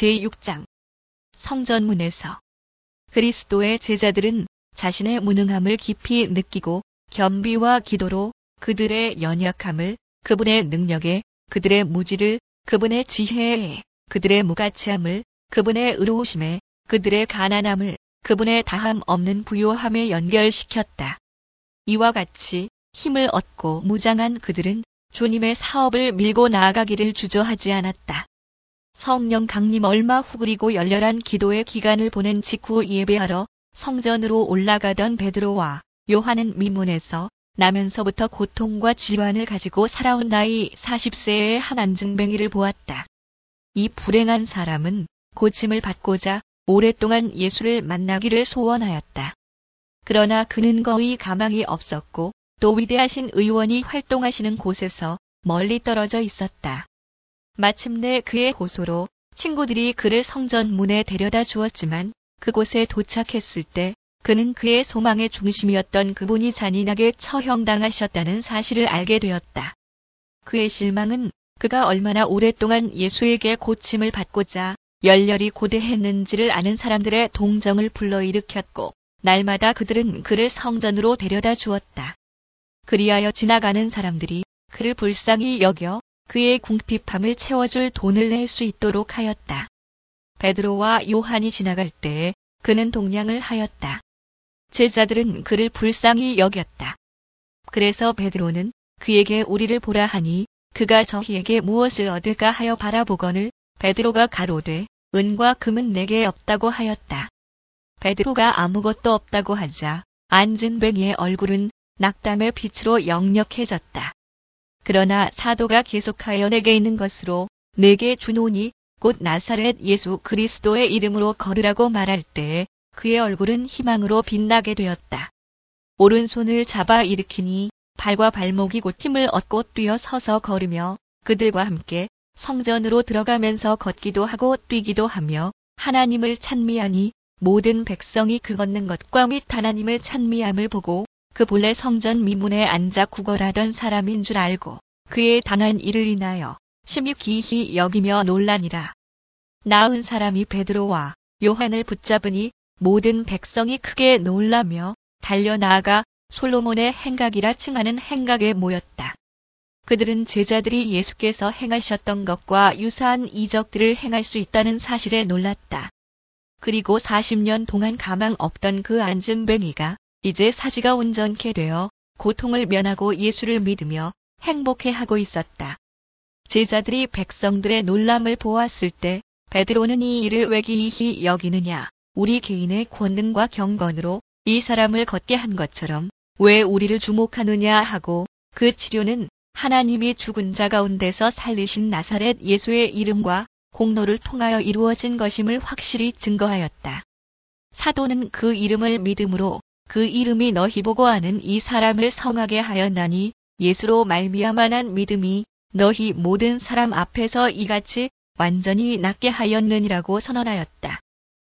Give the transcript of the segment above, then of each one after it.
제6장 성전문에서 그리스도의 제자들은 자신의 무능함을 깊이 느끼고 겸비와 기도로 그들의 연약함을, 그분의 능력에, 그들의 무지를, 그분의 지혜에, 그들의 무가치함을, 그분의 의로우심에, 그들의 가난함을, 그분의 다함 없는 부요함에 연결시켰다. 이와 같이 힘을 얻고 무장한 그들은 주님의 사업을 밀고 나아가기를 주저하지 않았다. 성령 강림 얼마 후 그리고 열렬한 기도의 기간을 보낸 직후 예배하러 성전으로 올라가던 베드로와 요한은 미문에서 나면서부터 고통과 질환을 가지고 살아온 나이 40세의 한 안증뱅이를 보았다. 이 불행한 사람은 고침을 받고자 오랫동안 예수를 만나기를 소원하였다. 그러나 그는 거의 가망이 없었고 또 위대하신 의원이 활동하시는 곳에서 멀리 떨어져 있었다. 마침내 그의 호소로 친구들이 그를 성전 문에 데려다 주었지만 그곳에 도착했을 때 그는 그의 소망의 중심이었던 그분이 잔인하게 처형당하셨다는 사실을 알게 되었다. 그의 실망은 그가 얼마나 오랫동안 예수에게 고침을 받고자 열렬히 고대했는지를 아는 사람들의 동정을 불러일으켰고 날마다 그들은 그를 성전으로 데려다 주었다. 그리하여 지나가는 사람들이 그를 불쌍히 여겨 그의 궁핍함을 채워줄 돈을 낼 수 있도록 하였다. 베드로와 요한이 지나갈 때에 그는 동냥을 하였다. 제자들은 그를 불쌍히 여겼다. 그래서 베드로는 그에게 우리를 보라 하니 그가 저희에게 무엇을 얻을까 하여 바라보거늘 베드로가 가로되 은과 금은 내게 없다고 하였다. 베드로가 아무것도 없다고 하자 안진뱅이의 얼굴은 낙담의 빛으로 역력해졌다. 그러나 사도가 계속하여 내게 있는 것으로 내게 주노니 곧 나사렛 예수 그리스도의 이름으로 걸으라고 말할 때에 그의 얼굴은 희망으로 빛나게 되었다. 오른손을 잡아 일으키니 발과 발목이 곧 힘을 얻고 뛰어 서서 걸으며 그들과 함께 성전으로 들어가면서 걷기도 하고 뛰기도 하며 하나님을 찬미하니 모든 백성이 그 걷는 것과 및 하나님을 찬미함을 보고 그 본래 성전 미문에 앉아 구걸하던 사람인 줄 알고 그의 당한 일을 인하여 심히 기히 여기며 놀라니라. 나은 사람이 베드로와 요한을 붙잡으니 모든 백성이 크게 놀라며 달려나아가 솔로몬의 행각이라 칭하는 행각에 모였다. 그들은 제자들이 예수께서 행하셨던 것과 유사한 이적들을 행할 수 있다는 사실에 놀랐다. 그리고 40년 동안 가망 없던 그 안진뱅이가 이제 사지가 온전케 되어 고통을 면하고 예수를 믿으며 행복해하고 있었다. 제자들이 백성들의 놀람을 보았을 때 베드로는 이 일을 왜 기이히 여기느냐, 우리 개인의 권능과 경건으로 이 사람을 걷게 한 것처럼 왜 우리를 주목하느냐 하고 그 치료는 하나님이 죽은 자 가운데서 살리신 나사렛 예수의 이름과 공로를 통하여 이루어진 것임을 확실히 증거하였다. 사도는 그 이름을 믿음으로 그 이름이 너희 보고 아는 이 사람을 성하게 하였나니 예수로 말미암아 난 믿음이 너희 모든 사람 앞에서 이같이 완전히 낫게 하였느니라고 선언하였다.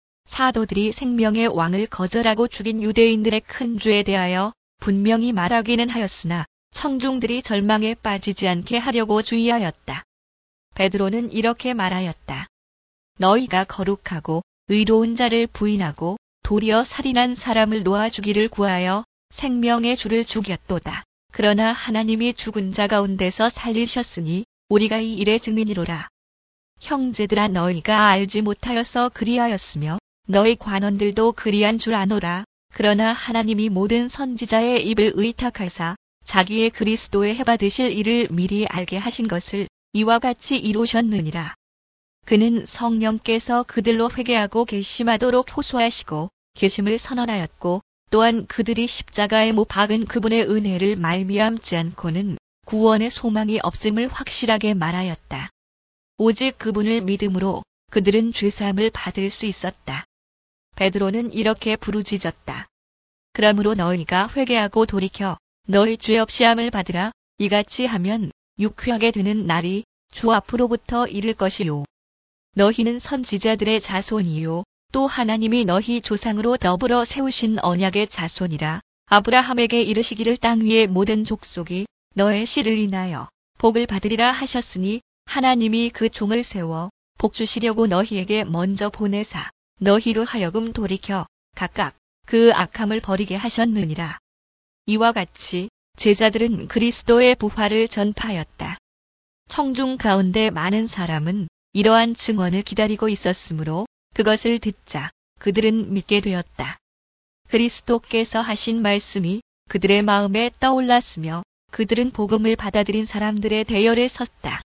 사도들이 생명의 왕을 거절하고 죽인 유대인들의 큰 죄에 대하여 분명히 말하기는 하였으나 청중들이 절망에 빠지지 않게 하려고 주의하였다. 베드로는 이렇게 말하였다. 너희가 거룩하고 의로운 자를 부인하고 도리어 살인한 사람을 놓아 주기를 구하여 생명의 주를 죽였도다. 그러나 하나님이 죽은 자 가운데서 살리셨으니 우리가 이 일의 증인이로라. 형제들아, 너희가 알지 못하여서 그리하였으며 너희 관원들도 그리한 줄 아노라. 그러나 하나님이 모든 선지자의 입을 의탁하사 자기의 그리스도에 해받으실 일을 미리 알게 하신 것을 이와 같이 이루셨느니라. 그는 성령께서 그들로 회개하고 결심하도록 호소하시고 계심을 선언하였고 또한 그들이 십자가에 못 박은 그분의 은혜를 말미암지 않고는 구원의 소망이 없음을 확실하게 말하였다. 오직 그분을 믿음으로 그들은 죄사함을 받을 수 있었다. 베드로는 이렇게 부르짖었다. 그러므로 너희가 회개하고 돌이켜 너희 죄 없이함을 받으라. 이같이 하면 육회하게 되는 날이 주 앞으로부터 이를 것이요. 너희는 선지자들의 자손이요 또 하나님이 너희 조상으로 더불어 세우신 언약의 자손이라. 아브라함에게 이르시기를 땅 위의 모든 족속이 너의 씨를 인하여 복을 받으리라 하셨으니 하나님이 그 종을 세워 복주시려고 너희에게 먼저 보내사 너희로 하여금 돌이켜 각각 그 악함을 버리게 하셨느니라. 이와 같이 제자들은 그리스도의 부활을 전파하였다. 청중 가운데 많은 사람은 이러한 증언을 기다리고 있었으므로 그것을 듣자 그들은 믿게 되었다. 그리스도께서 하신 말씀이 그들의 마음에 떠올랐으며 그들은 복음을 받아들인 사람들의 대열에 섰다.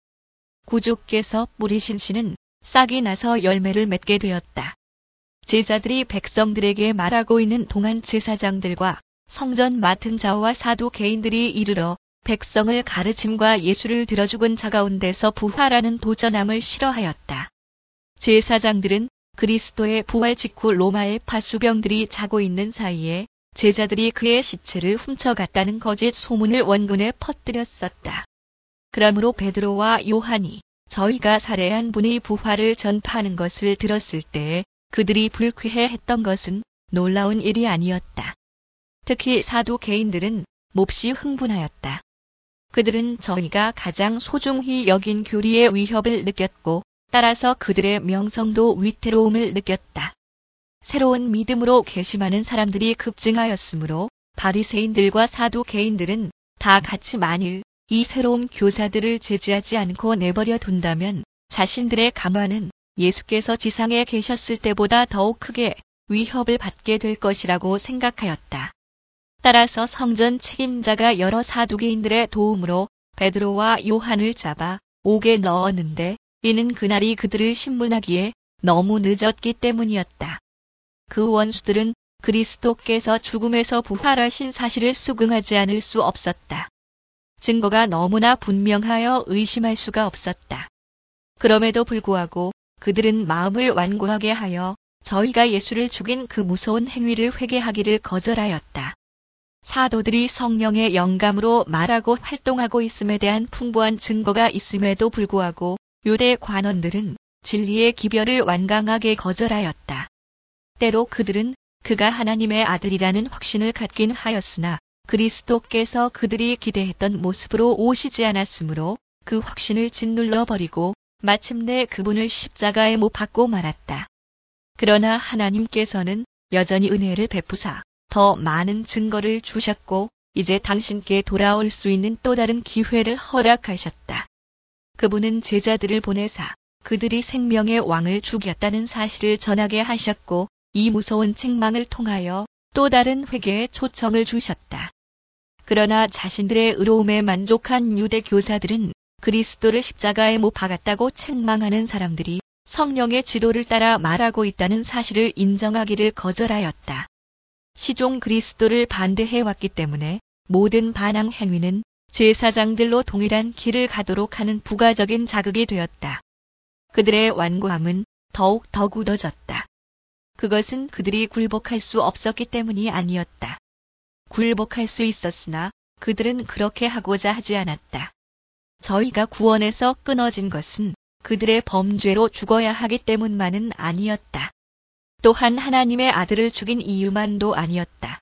구주께서 뿌리신 씨는 싹이 나서 열매를 맺게 되었다. 제자들이 백성들에게 말하고 있는 동안 제사장들과 성전 맡은 자와 사두개인들이 이르러 백성을 가르침과 예수를 들어 죽은 자 가운데서 부활하는 도전함을 싫어하였다. 제사장들은 그리스도의 부활 직후 로마의 파수병들이 자고 있는 사이에 제자들이 그의 시체를 훔쳐갔다는 거짓 소문을 원군에 퍼뜨렸었다. 그러므로 베드로와 요한이 저희가 살해한 분의 부활을 전파하는 것을 들었을 때에 그들이 불쾌해했던 것은 놀라운 일이 아니었다. 특히 사두개인들은 몹시 흥분하였다. 그들은 저희가 가장 소중히 여긴 교리의 위협을 느꼈고 따라서 그들의 명성도 위태로움을 느꼈다. 새로운 믿음으로 개심하는 사람들이 급증하였으므로 바리새인들과 사두개인들은 다 같이 만일 이 새로운 교사들을 제지하지 않고 내버려 둔다면 자신들의 가만은 예수께서 지상에 계셨을 때보다 더욱 크게 위협을 받게 될 것이라고 생각하였다. 따라서 성전 책임자가 여러 사두개인들의 도움으로 베드로와 요한을 잡아 옥에 넣었는데 이는 그날이 그들을 신문하기에 너무 늦었기 때문이었다. 그 원수들은 그리스도께서 죽음에서 부활하신 사실을 수긍하지 않을 수 없었다. 증거가 너무나 분명하여 의심할 수가 없었다. 그럼에도 불구하고 그들은 마음을 완고하게 하여 저희가 예수를 죽인 그 무서운 행위를 회개하기를 거절하였다. 사도들이 성령의 영감으로 말하고 활동하고 있음에 대한 풍부한 증거가 있음에도 불구하고 유대 관원들은 진리의 기별을 완강하게 거절하였다. 때로 그들은 그가 하나님의 아들이라는 확신을 갖긴 하였으나 그리스도께서 그들이 기대했던 모습으로 오시지 않았으므로 그 확신을 짓눌러 버리고 마침내 그분을 십자가에 못 박고 말았다. 그러나 하나님께서는 여전히 은혜를 베푸사 더 많은 증거를 주셨고 이제 당신께 돌아올 수 있는 또 다른 기회를 허락하셨다. 그분은 제자들을 보내사 그들이 생명의 왕을 죽였다는 사실을 전하게 하셨고 이 무서운 책망을 통하여 또 다른 회개의 초청을 주셨다. 그러나 자신들의 의로움에 만족한 유대 교사들은 그리스도를 십자가에 못 박았다고 책망하는 사람들이 성령의 지도를 따라 말하고 있다는 사실을 인정하기를 거절하였다. 시종 그리스도를 반대해왔기 때문에 모든 반항 행위는 제사장들로 동일한 길을 가도록 하는 부가적인 자극이 되었다. 그들의 완고함은 더욱 더 굳어졌다. 그것은 그들이 굴복할 수 없었기 때문이 아니었다. 굴복할 수 있었으나 그들은 그렇게 하고자 하지 않았다. 저희가 구원에서 끊어진 것은 그들의 범죄로 죽어야 하기 때문만은 아니었다. 또한 하나님의 아들을 죽인 이유만도 아니었다.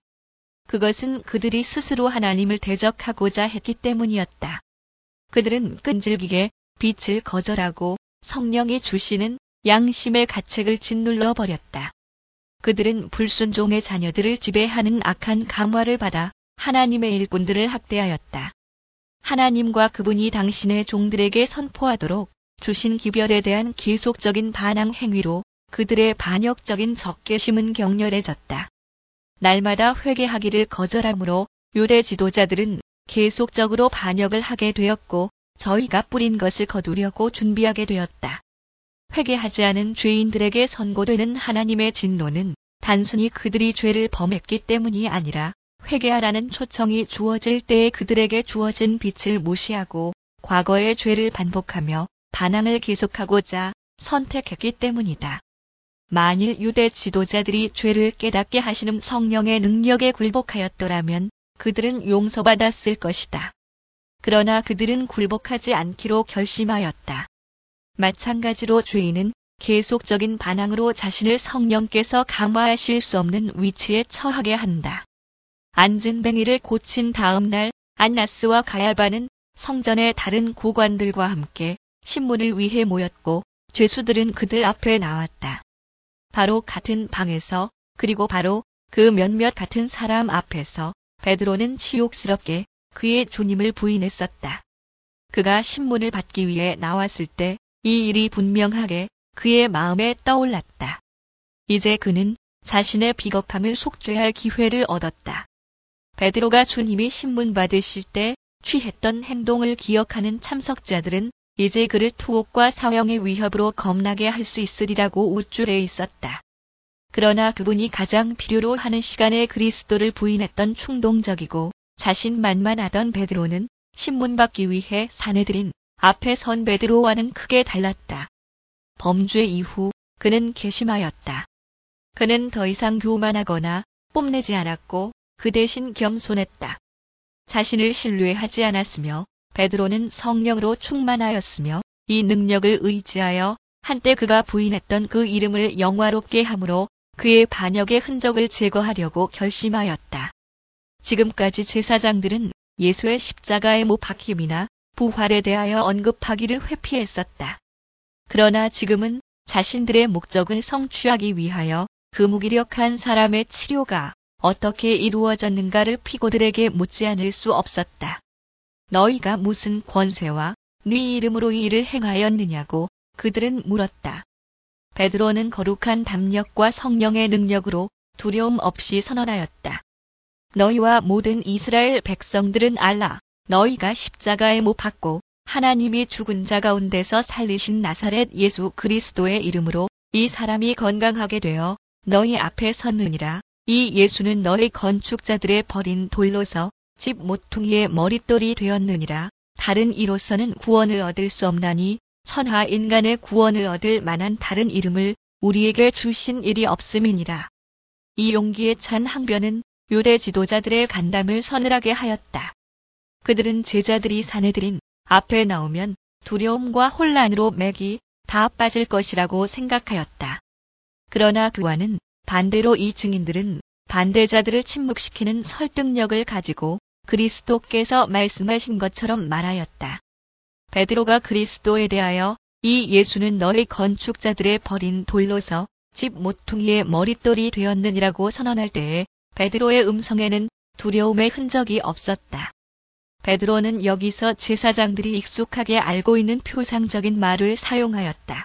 그것은 그들이 스스로 하나님을 대적하고자 했기 때문이었다. 그들은 끈질기게 빛을 거절하고 성령이 주시는 양심의 가책을 짓눌러 버렸다. 그들은 불순종의 자녀들을 지배하는 악한 감화를 받아 하나님의 일꾼들을 학대하였다. 하나님과 그분이 당신의 종들에게 선포하도록 주신 기별에 대한 계속적인 반항 행위로 그들의 반역적인 적개심은 격렬해졌다. 날마다 회개하기를 거절하므로 유대 지도자들은 계속적으로 반역을 하게 되었고 저희가 뿌린 것을 거두려고 준비하게 되었다. 회개하지 않은 죄인들에게 선고되는 하나님의 진노는 단순히 그들이 죄를 범했기 때문이 아니라 회개하라는 초청이 주어질 때에 그들에게 주어진 빛을 무시하고 과거의 죄를 반복하며 반항을 계속하고자 선택했기 때문이다. 만일 유대 지도자들이 죄를 깨닫게 하시는 성령의 능력에 굴복하였더라면 그들은 용서받았을 것이다. 그러나 그들은 굴복하지 않기로 결심하였다. 마찬가지로 죄인은 계속적인 반항으로 자신을 성령께서 감화하실 수 없는 위치에 처하게 한다. 안진뱅이를 고친 다음 날 안나스와 가야바는 성전의 다른 고관들과 함께 신문을 위해 모였고 죄수들은 그들 앞에 나왔다. 바로 같은 방에서, 그리고 바로 그 몇몇 같은 사람 앞에서 베드로는 치욕스럽게 그의 주님을 부인했었다. 그가 신문을 받기 위해 나왔을 때 이 일이 분명하게 그의 마음에 떠올랐다. 이제 그는 자신의 비겁함을 속죄할 기회를 얻었다. 베드로가 주님이 신문 받으실 때 취했던 행동을 기억하는 참석자들은 이제 그를 투옥과 사형의 위협으로 겁나게 할 수 있으리라고 우쭐해 있었다. 그러나 그분이 가장 필요로 하는 시간에 그리스도를 부인했던 충동적이고 자신만만하던 베드로는 신문받기 위해 사내들인 앞에 선 베드로와는 크게 달랐다. 범죄 이후 그는 괘씸하였다. 그는 더 이상 교만하거나 뽐내지 않았고 그 대신 겸손했다. 자신을 신뢰하지 않았으며 베드로는 성령으로 충만하였으며 이 능력을 의지하여 한때 그가 부인했던 그 이름을 영화롭게 함으로 그의 반역의 흔적을 제거하려고 결심하였다. 지금까지 제사장들은 예수의 십자가의 못 박힘이나 부활에 대하여 언급하기를 회피했었다. 그러나 지금은 자신들의 목적을 성취하기 위하여 그 무기력한 사람의 치료가 어떻게 이루어졌는가를 피고들에게 묻지 않을 수 없었다. 너희가 무슨 권세와 네 이름으로 이 일을 행하였느냐고 그들은 물었다. 베드로는 거룩한 담력과 성령의 능력으로 두려움 없이 선언하였다. 너희와 모든 이스라엘 백성들은 알라. 너희가 십자가에 못 박고 하나님이 죽은 자 가운데서 살리신 나사렛 예수 그리스도의 이름으로 이 사람이 건강하게 되어 너희 앞에 섰느니라. 이 예수는 너희 건축자들의 버린 돌로서 집 모퉁이의 머릿돌이 되었느니라. 다른 이로서는 구원을 얻을 수 없나니 천하 인간의 구원을 얻을 만한 다른 이름을 우리에게 주신 일이 없음이니라. 이 용기에 찬 항변은 유대 지도자들의 간담을 서늘하게 하였다. 그들은 제자들이 사내들인 앞에 나오면 두려움과 혼란으로 맥이 다 빠질 것이라고 생각하였다. 그러나 그와는 반대로 이 증인들은 반대자들을 침묵시키는 설득력을 가지고 그리스도께서 말씀하신 것처럼 말하였다. 베드로가 그리스도에 대하여 이 예수는 너희 건축자들의 버린 돌로서 집 모퉁이의 머릿돌이 되었느니라고 선언할 때에 베드로의 음성에는 두려움의 흔적이 없었다. 베드로는 여기서 제사장들이 익숙하게 알고 있는 표상적인 말을 사용하였다.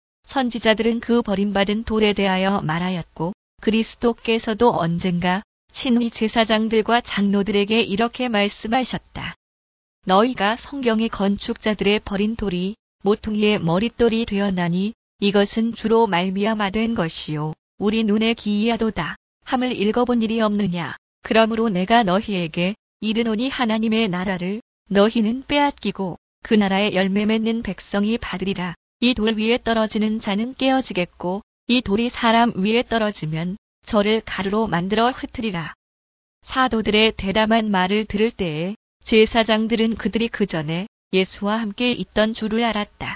선지자들은 그 버림받은 돌에 대하여 말하였고 그리스도께서도 언젠가 친히 제사장들과 장로들에게 이렇게 말씀하셨다. 너희가 성경의 건축자들의 버린 돌이 모퉁이의 머릿돌이 되었나니 이것은 주로 말미암아 된 것이요 우리 눈에 기이하도다 함을 읽어본 일이 없느냐. 그러므로 내가 너희에게 이르노니 하나님의 나라를 너희는 빼앗기고 그 나라의 열매 맺는 백성이 받으리라. 이 돌 위에 떨어지는 자는 깨어지겠고 이 돌이 사람 위에 떨어지면 저를 가루로 만들어 흩으리라. 사도들의 대담한 말을 들을 때에 제사장들은 그들이 그 전에 예수와 함께 있던 줄을 알았다.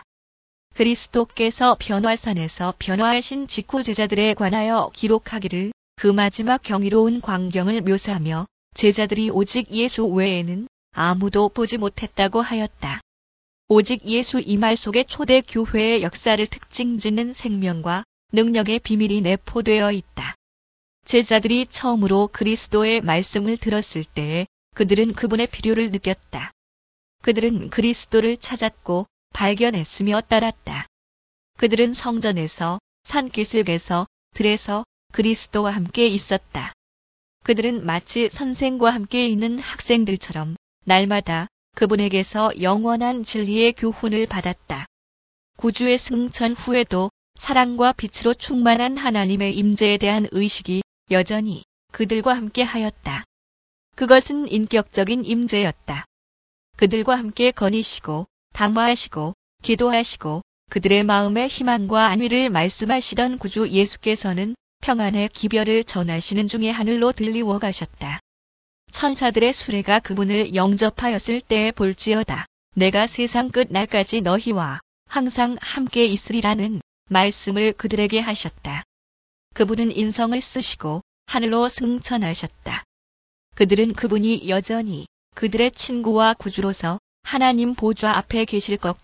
그리스도께서 변화산에서 변화하신 직후 제자들에 관하여 기록하기를 그 마지막 경이로운 광경을 묘사하며 제자들이 오직 예수 외에는 아무도 보지 못했다고 하였다. 오직 예수 이 말 속에 초대 교회의 역사를 특징짓는 생명과 능력의 비밀이 내포되어 있다. 제자들이 처음으로 그리스도의 말씀을 들었을 때에 그들은 그분의 필요를 느꼈다. 그들은 그리스도를 찾았고 발견했으며 따랐다. 그들은 성전에서, 산기슭에서, 들에서 그리스도와 함께 있었다. 그들은 마치 선생과 함께 있는 학생들처럼 날마다 그분에게서 영원한 진리의 교훈을 받았다. 구주의 승천 후에도 사랑과 빛으로 충만한 하나님의 임재에 대한 의식이 여전히 그들과 함께 하였다. 그것은 인격적인 임재였다. 그들과 함께 거니시고 담화하시고 기도하시고 그들의 마음의 희망과 안위를 말씀하시던 구주 예수께서는 평안의 기별을 전하시는 중에 하늘로 들리워 가셨다. 천사들의 수레가 그분을 영접하였을 때에 볼지어다. 내가 세상 끝날까지 너희와 항상 함께 있으리라는 말씀을 그들에게 하셨다. 그분은 인성을 쓰시고 하늘로 승천하셨다. 그들은 그분이 여전히 그들의 친구와 구주로서 하나님 보좌 앞에 계실 것과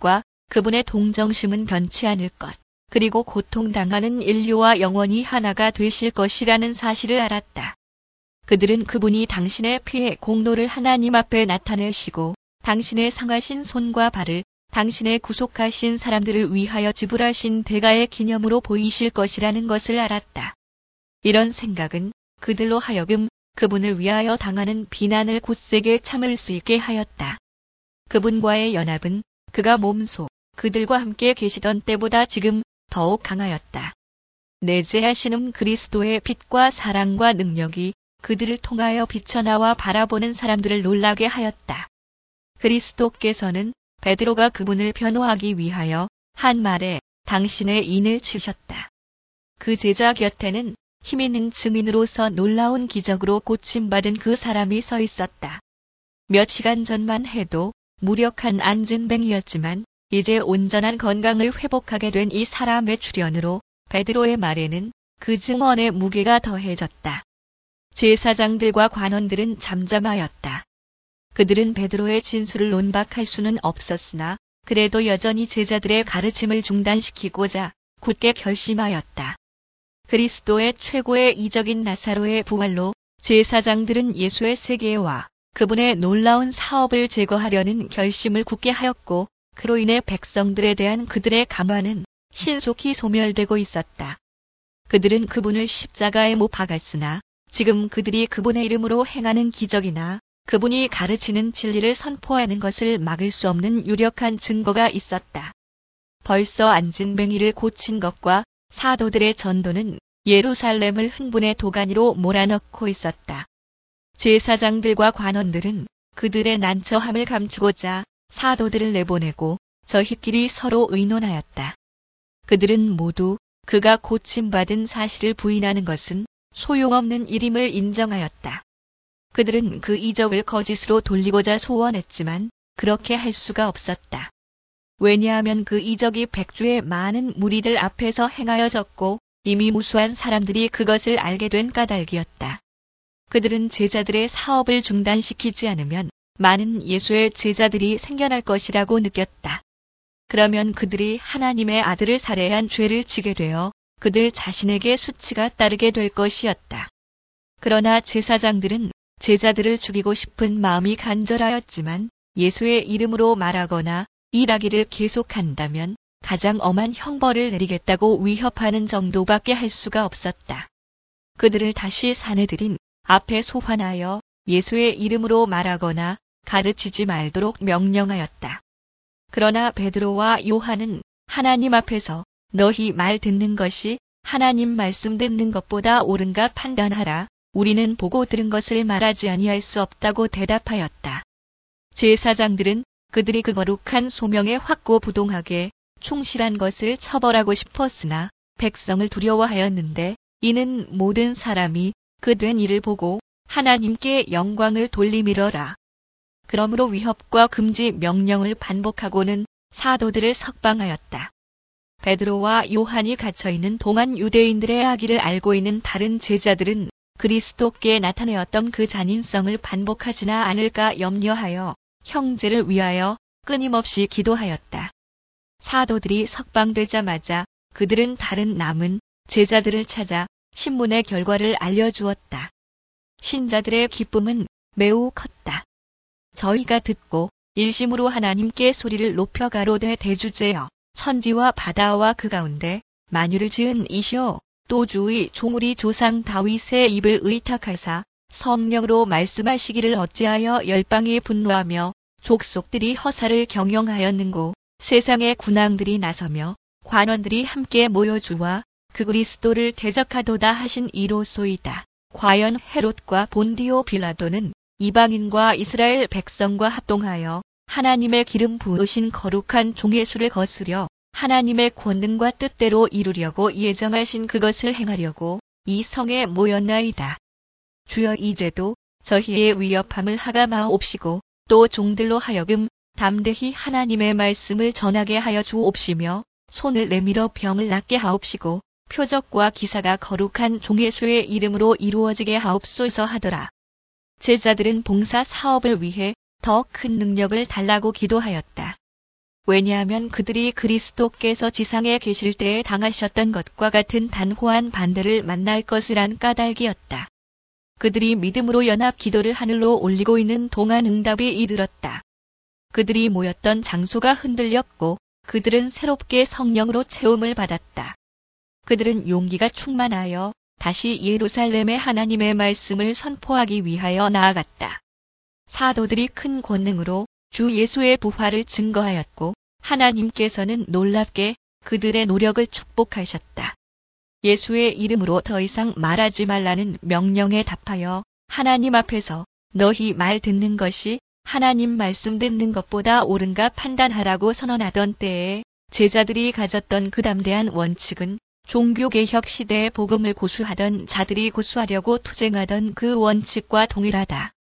그분의 동정심은 변치 않을 것, 그리고 고통당하는 인류와 영원히 하나가 되실 것이라는 사실을 알았다. 그들은 그분이 당신의 피의 공로를 하나님 앞에 나타내시고 당신의 상하신 손과 발을 당신의 구속하신 사람들을 위하여 지불하신 대가의 기념으로 보이실 것이라는 것을 알았다. 이런 생각은 그들로 하여금 그분을 위하여 당하는 비난을 굳세게 참을 수 있게 하였다. 그분과의 연합은 그가 몸소 그들과 함께 계시던 때보다 지금 더욱 강하였다. 내재하시는 그리스도의 빛과 사랑과 능력이 그들을 통하여 비쳐나와 바라보는 사람들을 놀라게 하였다. 그리스도께서는 베드로가 그분을 변호하기 위하여 한 말에 당신의 인을 치셨다. 그 제자 곁에는 힘있는 증인으로서 놀라운 기적으로 고침받은 그 사람이 서 있었다. 몇 시간 전만 해도 무력한 안진뱅이였지만 이제 온전한 건강을 회복하게 된 이 사람의 출현으로 베드로의 말에는 그 증언의 무게가 더해졌다. 제사장들과 관원들은 잠잠하였다. 그들은 베드로의 진술을 논박할 수는 없었으나 그래도 여전히 제자들의 가르침을 중단시키고자 굳게 결심하였다. 그리스도의 최고의 이적인 나사로의 부활로 제사장들은 예수의 세계와 그분의 놀라운 사업을 제거하려는 결심을 굳게 하였고 그로 인해 백성들에 대한 그들의 감화는 신속히 소멸되고 있었다. 그들은 그분을 십자가에 못 박았으나 지금 그들이 그분의 이름으로 행하는 기적이나 그분이 가르치는 진리를 선포하는 것을 막을 수 없는 유력한 증거가 있었다. 벌써 안진뱅이를 고친 것과 사도들의 전도는 예루살렘을 흥분의 도가니로 몰아넣고 있었다. 제사장들과 관원들은 그들의 난처함을 감추고자 사도들을 내보내고 저희끼리 서로 의논하였다. 그들은 모두 그가 고침받은 사실을 부인하는 것은 소용없는 일임을 인정하였다. 그들은 그 이적을 거짓으로 돌리고자 소원했지만 그렇게 할 수가 없었다. 왜냐하면 그 이적이 백주의 많은 무리들 앞에서 행하여졌고 이미 무수한 사람들이 그것을 알게 된 까닭이었다. 그들은 제자들의 사업을 중단시키지 않으면 많은 예수의 제자들이 생겨날 것이라고 느꼈다. 그러면 그들이 하나님의 아들을 살해한 죄를 지게 되어 그들 자신에게 수치가 따르게 될 것이었다. 그러나 제사장들은 제자들을 죽이고 싶은 마음이 간절하였지만 예수의 이름으로 말하거나 일하기를 계속한다면 가장 엄한 형벌을 내리겠다고 위협하는 정도밖에 할 수가 없었다. 그들을 다시 사내들인 앞에 소환하여 예수의 이름으로 말하거나 가르치지 말도록 명령하였다. 그러나 베드로와 요한은 하나님 앞에서 너희 말 듣는 것이 하나님 말씀 듣는 것보다 옳은가 판단하라. 우리는 보고 들은 것을 말하지 아니할 수 없다고 대답하였다. 제사장들은 그들이 그 거룩한 소명에 확고부동하게 충실한 것을 처벌하고 싶었으나 백성을 두려워하였는데 이는 모든 사람이 그 된 일을 보고 하나님께 영광을 돌림이러라. 그러므로 위협과 금지 명령을 반복하고는 사도들을 석방하였다. 베드로와 요한이 갇혀있는 동안 유대인들의 악의를 알고 있는 다른 제자들은 그리스도께 나타내었던 그 잔인성을 반복하지나 않을까 염려하여 형제를 위하여 끊임없이 기도하였다. 사도들이 석방되자마자 그들은 다른 남은 제자들을 찾아 신문의 결과를 알려주었다. 신자들의 기쁨은 매우 컸다. 저희가 듣고 일심으로 하나님께 소리를 높여 가로되 대주제여 천지와 바다와 그 가운데 만유를 지은 이시오 또 주의 종우리 조상 다윗의 입을 의탁하사 성령으로 말씀하시기를 어찌하여 열방이 분노하며 족속들이 허사를 경영하였는고 세상의 군왕들이 나서며 관원들이 함께 모여 주와 그 그리스도를 대적하도다 하신 이로소이다. 과연 헤롯과 본디오 빌라도는 이방인과 이스라엘 백성과 합동하여 하나님의 기름 부으신 거룩한 종의 수를 거스려 하나님의 권능과 뜻대로 이루려고 예정하신 그것을 행하려고 이 성에 모였나이다. 주여 이제도 저희의 위협함을 하감하옵시고 또 종들로 하여금 담대히 하나님의 말씀을 전하게 하여 주옵시며 손을 내밀어 병을 낫게 하옵시고 표적과 기사가 거룩한 종의 수의 이름으로 이루어지게 하옵소서 하더라. 제자들은 봉사 사업을 위해 더 큰 능력을 달라고 기도하였다. 왜냐하면 그들이 그리스도께서 지상에 계실 때에 당하셨던 것과 같은 단호한 반대를 만날 것이란 까닭이었다. 그들이 믿음으로 연합 기도를 하늘로 올리고 있는 동안 응답이 이르렀다. 그들이 모였던 장소가 흔들렸고 그들은 새롭게 성령으로 채움을 받았다. 그들은 용기가 충만하여 다시 예루살렘의 하나님의 말씀을 선포하기 위하여 나아갔다. 사도들이 큰 권능으로 주 예수의 부활을 증거하였고 하나님께서는 놀랍게 그들의 노력을 축복하셨다. 예수의 이름으로 더 이상 말하지 말라는 명령에 답하여 하나님 앞에서 너희 말 듣는 것이 하나님 말씀 듣는 것보다 옳은가 판단하라고 선언하던 때에 제자들이 가졌던 그 담대한 원칙은 종교개혁 시대의 복음을 고수하던 자들이 고수하려고 투쟁하던 그 원칙과 동일하다.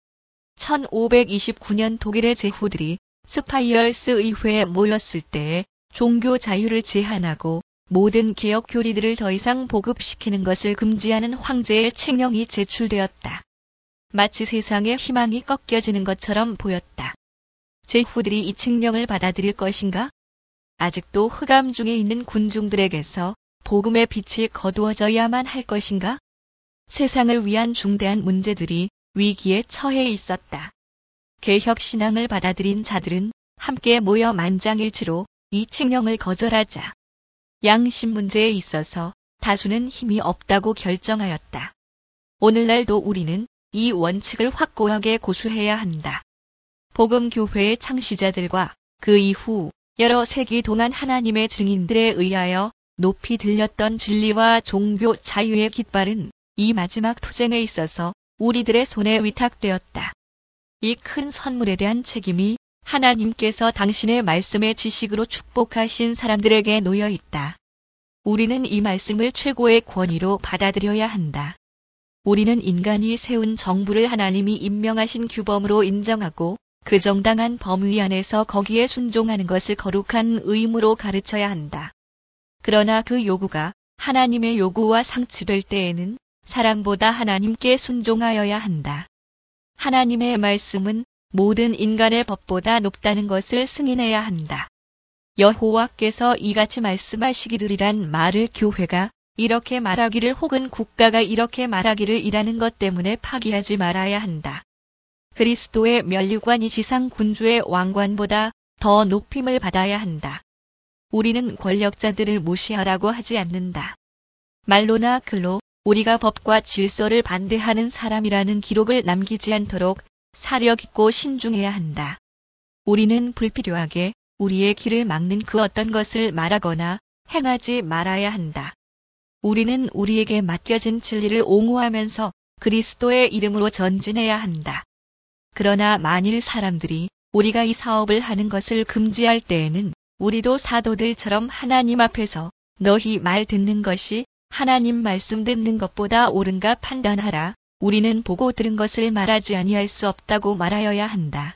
1529년 독일의 제후들이 스파이얼스 의회에 모였을 때에 종교 자유를 제한하고 모든 개혁 교리들을 더 이상 보급시키는 것을 금지하는 황제의 책령이 제출되었다. 마치 세상의 희망이 꺾여지는 것처럼 보였다. 제후들이 이 책령을 받아들일 것인가? 아직도 흑암 중에 있는 군중들에게서 복음의 빛이 거두어져야만 할 것인가? 세상을 위한 중대한 문제들이 위기에 처해 있었다. 개혁 신앙을 받아들인 자들은 함께 모여 만장일치로 이 책령을 거절하자. 양심 문제에 있어서 다수는 힘이 없다고 결정하였다. 오늘날도 우리는 이 원칙을 확고하게 고수해야 한다. 복음교회의 창시자들과 그 이후 여러 세기 동안 하나님의 증인들에 의하여 높이 들렸던 진리와 종교 자유의 깃발은 이 마지막 투쟁에 있어서 우리들의 손에 위탁되었다. 이 큰 선물에 대한 책임이 하나님께서 당신의 말씀의 지식으로 축복하신 사람들에게 놓여 있다. 우리는 이 말씀을 최고의 권위로 받아들여야 한다. 우리는 인간이 세운 정부를 하나님이 임명하신 규범으로 인정하고 그 정당한 범위 안에서 거기에 순종하는 것을 거룩한 의무로 가르쳐야 한다. 그러나 그 요구가 하나님의 요구와 상치될 때에는 사람보다 하나님께 순종하여야 한다. 하나님의 말씀은 모든 인간의 법보다 높다는 것을 승인해야 한다. 여호와께서 이같이 말씀하시기를이란 말을 교회가 이렇게 말하기를 혹은 국가가 이렇게 말하기를 이라는 것 때문에 파기하지 말아야 한다. 그리스도의 면류관이 지상 군주의 왕관보다 더 높임을 받아야 한다. 우리는 권력자들을 무시하라고 하지 않는다. 말로나 글로 우리가 법과 질서를 반대하는 사람이라는 기록을 남기지 않도록 사려 깊고 신중해야 한다. 우리는 불필요하게 우리의 길을 막는 그 어떤 것을 말하거나 행하지 말아야 한다. 우리는 우리에게 맡겨진 진리를 옹호하면서 그리스도의 이름으로 전진해야 한다. 그러나 만일 사람들이 우리가 이 사업을 하는 것을 금지할 때에는 우리도 사도들처럼 하나님 앞에서 너희 말 듣는 것이 하나님 말씀 듣는 것보다 옳은가 판단하라. 우리는 보고 들은 것을 말하지 아니할 수 없다고 말하여야 한다.